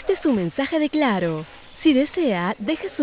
Este es un mensaje de Claro. Si desea, deje su